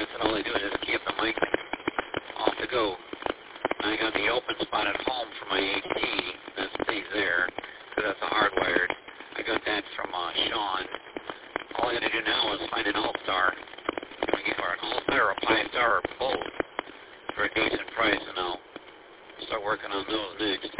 that's all I do is just keep the mic off the go. And I got the open spot at home for my AT. That stays there, because that's a hardwired. I got that from Sean. All I got to do now is find an All-Star. I get an All-Star or a 5-star or both for a decent price, and I'll start working on those next.